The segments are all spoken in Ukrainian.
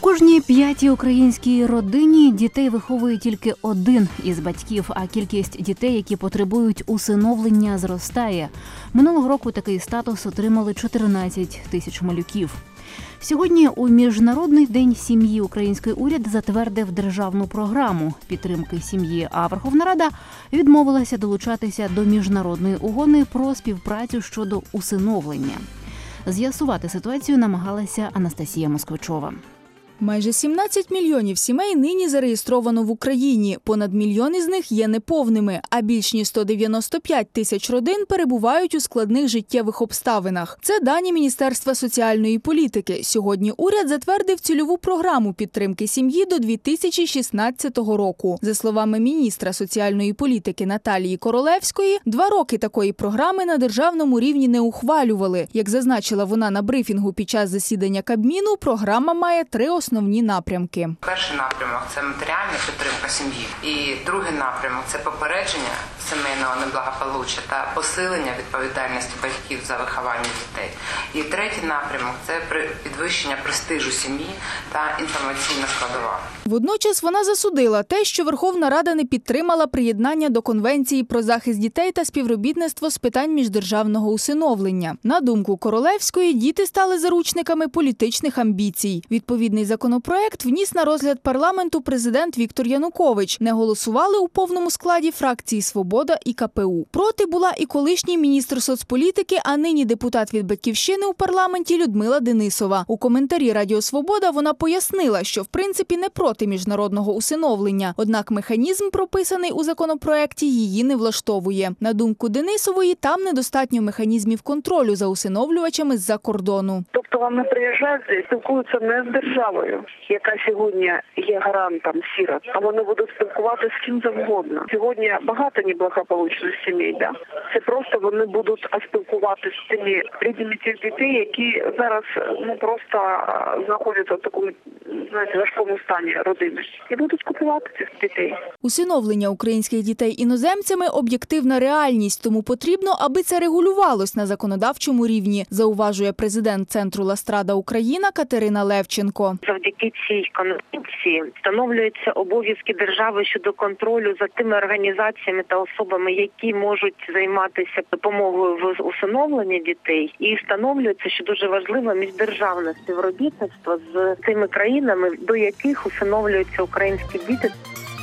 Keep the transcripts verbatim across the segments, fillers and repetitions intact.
кожній п'ятій українській родині дітей виховує тільки один із батьків, а кількість дітей, які потребують усиновлення, зростає. Минулого року такий статус отримали чотирнадцять тисяч малюків. Сьогодні у Міжнародний день сім'ї український уряд затвердив державну програму підтримки сім'ї, а Верховна Рада відмовилася долучатися до міжнародної угоди про співпрацю щодо усиновлення. З'ясувати ситуацію намагалася Анастасія Москвичова. Майже сімнадцять мільйонів сімей нині зареєстровано в Україні. Понад мільйон із них є неповними, а більш ніж сто дев'яносто п'ять тисяч родин перебувають у складних життєвих обставинах. Це дані Міністерства соціальної політики. Сьогодні уряд затвердив цільову програму підтримки сім'ї до дві тисячі шістнадцятого року. За словами міністра соціальної політики Наталії Королевської, два роки такої програми на державному рівні не ухвалювали. Як зазначила вона на брифінгу під час засідання Кабміну, програма має три основні Основні напрямки. Перший напрямок – це матеріальна підтримка сім'ї. І другий напрямок – це попередження сімейного неблагополуччя та посилення відповідальності батьків за виховання дітей. І третій напрямок – це підвищення престижу сім'ї та інформаційна складова. Водночас вона засудила те, що Верховна Рада не підтримала приєднання до Конвенції про захист дітей та співробітництво з питань міждержавного усиновлення. На думку Королевської, діти стали заручниками політичних амбіцій. Відповідний законопроект вніс на розгляд парламенту президент Віктор Янукович. Не голосували у повному складі фракції «Свобода» і ка пе у. Проти була і колишній міністр соцполітики, а нині депутат від «Батьківщини» у парламенті Людмила Денисова. У коментарі Радіо Свобода вона пояснила, що в принципі не проти міжнародного усиновлення. Однак механізм, прописаний у законопроекті, її не влаштовує. На думку Денисової, там недостатньо механізмів контролю за усиновлювачами з-за кордону. Тобто вони приїжджають і спілкуються не з державою, яка сьогодні є гарантом сірот, а вони будуть спілкуватися з ким завгодно. Сьогодні багато неблагополучних сімей, да. Це просто вони будуть спілкуватися з тими рідними тих дітей, які зараз ну просто знаходяться в такому, знаєте, важкому стані родини. І будуть купувати цих дітей. Усиновлення українських дітей іноземцями – об'єктивна реальність, тому потрібно, аби це регулювалось на законодавчому рівні, зауважує президент Центру Ластрада Україна Катерина Левченко. Завдяки цій конвенції встановлюються обов'язки держави щодо контролю за тими організаціями та особами, які можуть займатися допомогою в усиновленні дітей. І встановлюється, що дуже важливо, міждержавне співробітництво з тими країнами, до яких усиновлюються українські діти.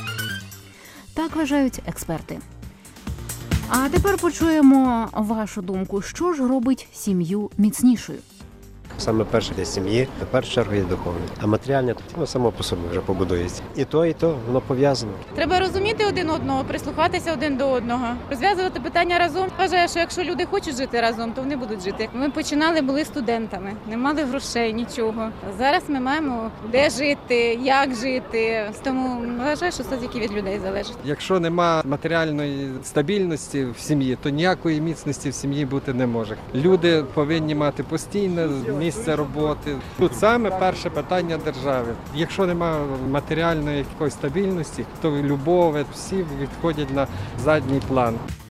Так вважають експерти. А тепер почуємо вашу думку. Що ж робить сім'ю міцнішою? Саме перше для сім'ї, в першу чергу, є духовне. А матеріальне, то воно само по собі вже побудується. І то, і то, воно пов'язано. Треба розуміти один одного, прислухатися один до одного, розв'язувати питання разом. Вважаю, що якщо люди хочуть жити разом, то вони будуть жити. Ми починали, були студентами, не мали грошей, нічого. Зараз ми маємо де жити, як жити. Тому вважаю, що це тільки від людей залежить. Якщо нема матеріальної стабільності в сім'ї, то ніякої міцності в сім'ї бути не може. Люди повинні мати постійне місце роботи. Тут саме перше питання держави. Якщо немає матеріальної якоїсь стабільності, то любов, всі відходять на задній план.